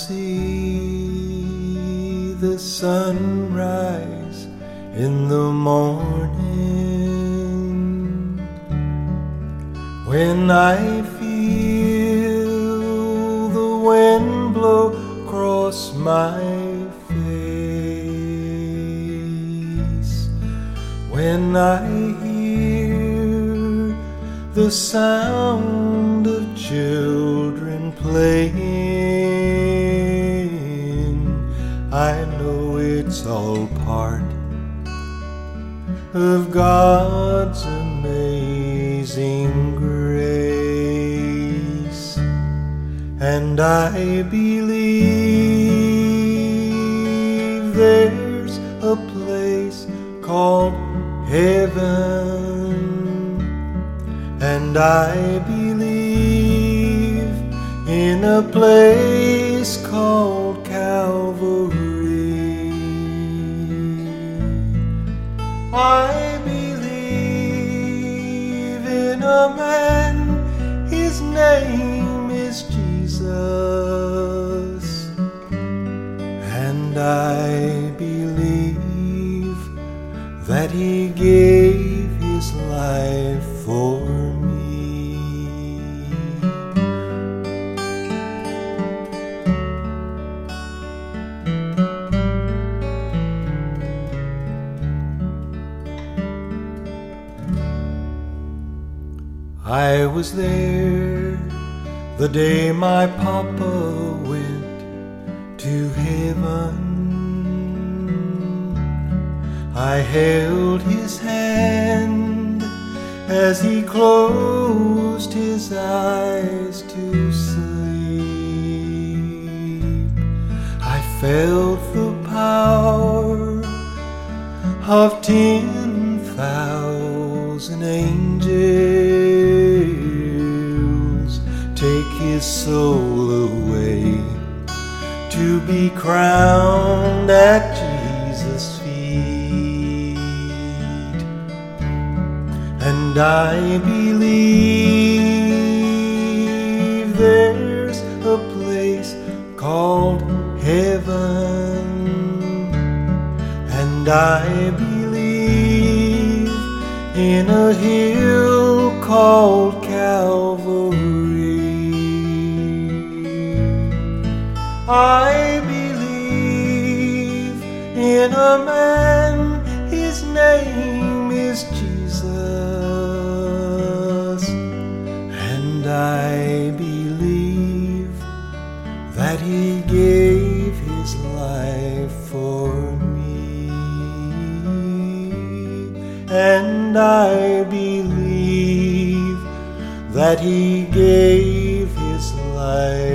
see the sunrise in the morning, when I feel the wind blow across my face, when I hear the sound of children playing, I know it's all part of God's amazing grace. And I believe there's a place called heaven, and I believe in a place called Calvary. I believe in a man, his name is Jesus, and I believe that he gave his life for me. I was there the day my papa went to heaven. I held his hand as he closed his eyes to sleep. I felt the power of 10,000 angels take his soul away to be crowned at Jesus' feet. And I believe there's a place called heaven, and I believe in a hill called Calvary. I believe in a man, his name is Jesus, and I believe that he gave his life for me, and I believe that he gave his life